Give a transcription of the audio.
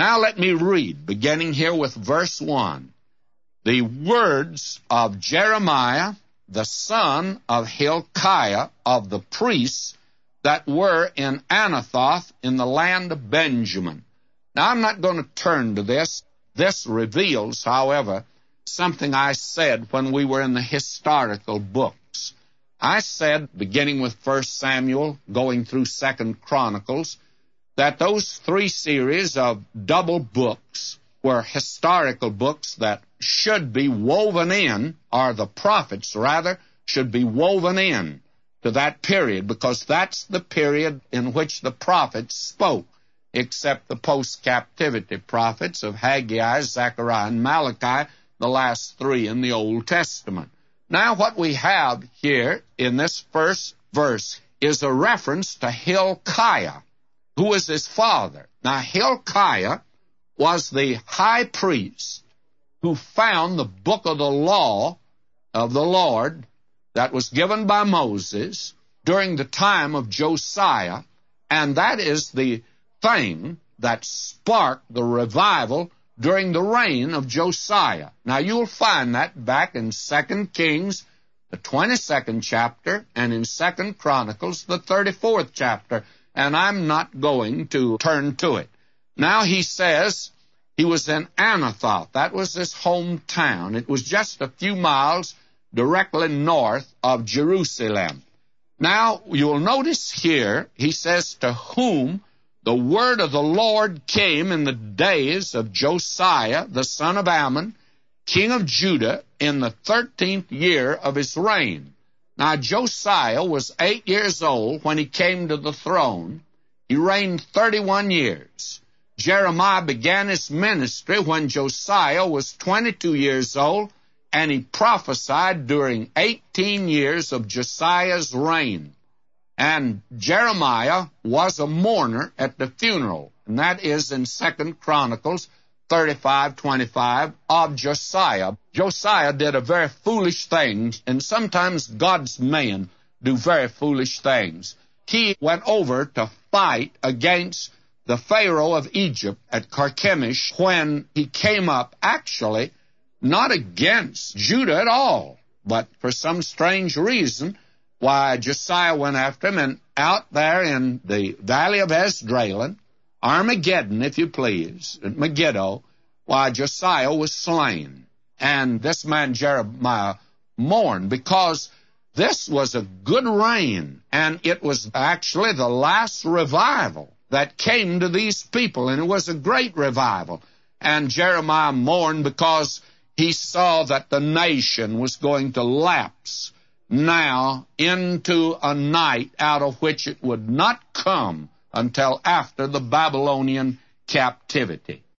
Now let me read, beginning here with verse 1. The words of Jeremiah, the son of Hilkiah, of the priests that were in Anathoth in the land of Benjamin. Now I'm not going to turn to this. This reveals, however, something I said when we were in the historical books. I said, beginning with 1 Samuel, going through 2 Chronicles, that those three series of double books were historical books that should be woven in, or the prophets, rather, should be woven in to that period, because that's the period in which the prophets spoke, except the post-captivity prophets of Haggai, Zechariah, and Malachi, the last three in the Old Testament. Now what we have here in this first verse is a reference to Hilkiah, who was his father. Now Hilkiah was the high priest who found the book of the law of the Lord that was given by Moses during the time of Josiah, and that is the thing that sparked the revival during the reign of Josiah. Now you'll find that back in 2 Kings, the 22nd chapter, and in 2 Chronicles, the 34th chapter, and I'm not going to turn to it. Now he says he was in Anathoth. That was his hometown. It was just a few miles directly north of Jerusalem. Now you'll notice here, he says, to whom the word of the Lord came in the days of Josiah, the son of Ammon, king of Judah, in the 13th year of his reign. Now Josiah was 8 years old when he came to the throne. He reigned 31 years. Jeremiah began his ministry when Josiah was 22 years old, and he prophesied during 18 years of Josiah's reign. And Jeremiah was a mourner at the funeral, and that is in 2 Chronicles 35:25 of Josiah. Josiah did a very foolish thing, and sometimes God's men do very foolish things. He went over to fight against the Pharaoh of Egypt at Carchemish when he came up, actually, not against Judah at all, but for some strange reason, why Josiah went after him, and out there in the valley of Esdraelon, Armageddon, if you please, at Megiddo, why Josiah was slain. And this man Jeremiah mourned because this was a good reign, and it was actually the last revival that came to these people, and it was a great revival. And Jeremiah mourned because he saw that the nation was going to lapse now into a night out of which it would not come until after the Babylonian captivity.